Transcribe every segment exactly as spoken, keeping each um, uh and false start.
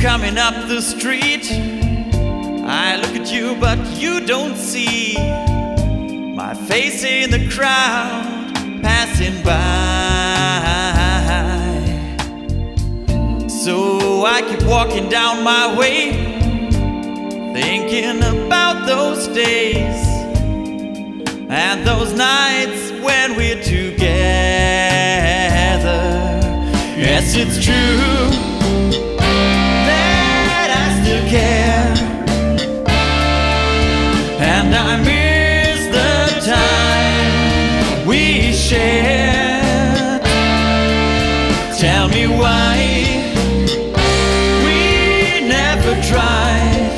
coming up the street. I look at you, but you don't see my face in the crowd passing by. So I keep walking down my way, thinking about those days and those nights when we're together. Yes, it's true that I still care, and I miss the time we shared. Tell me why we never tried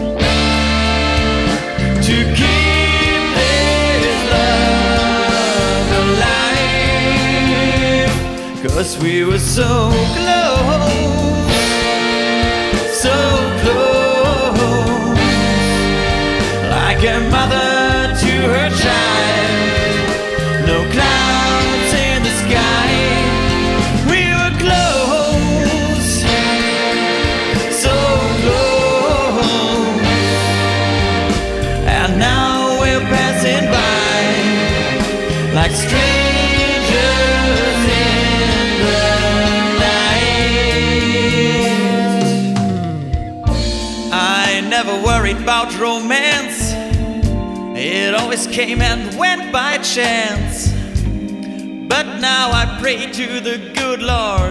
to keep this love alive, 'cause we were so close, so close, like a mother to her child. No clouds in the sky, we were close, so close. And now we're passing by like strangers in the night. I never worried about romance, it always came and went by chance. But now I pray to the good Lord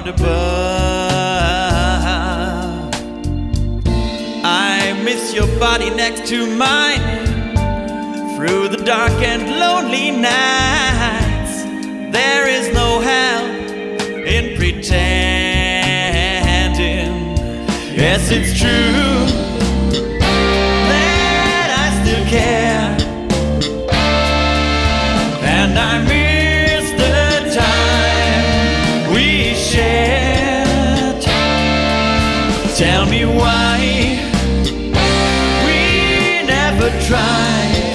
above. I miss your body next to mine through the dark and lonely nights. There is no help in pretending. Yes, it's true that I still care, and I miss the time we shared. Tell me why we never tried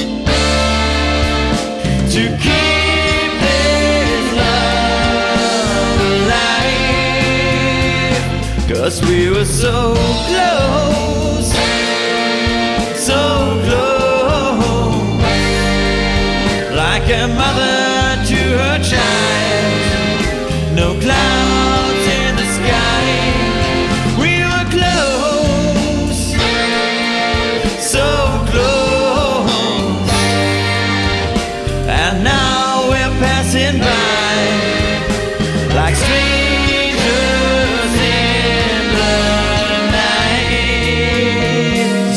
to keep this love alive, 'cause we were so close, so close, like a mother to her child. No clouds in the sky, we were close, so close. And now we're passing by like strangers in the night.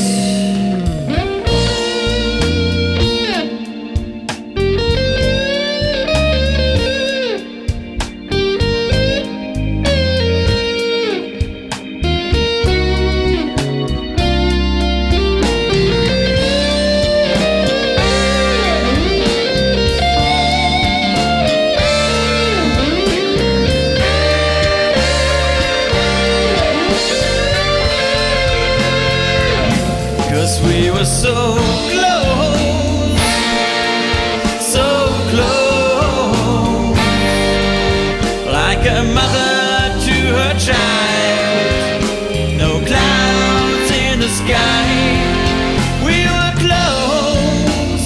We were so close, so close, like a mother to her child. No clouds in the sky, we were close,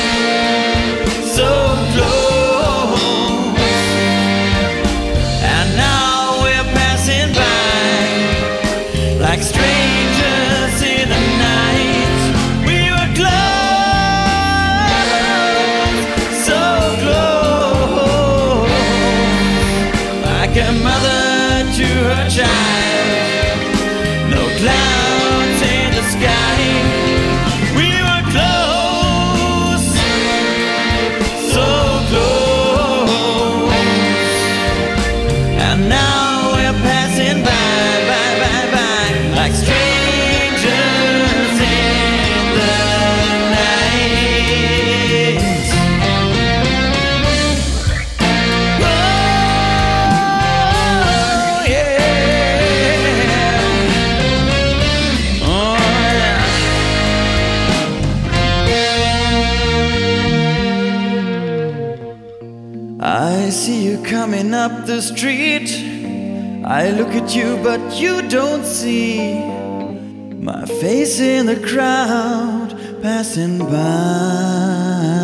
so close. And now we're passing by like strangers in the night. Like a mother to her child, no clouds in the sky, we were close, so close. And now we're passing by, by, by, by, like strangers in the night. I see you coming up the street. I look at you, but you don't see my face in the crowd passing by.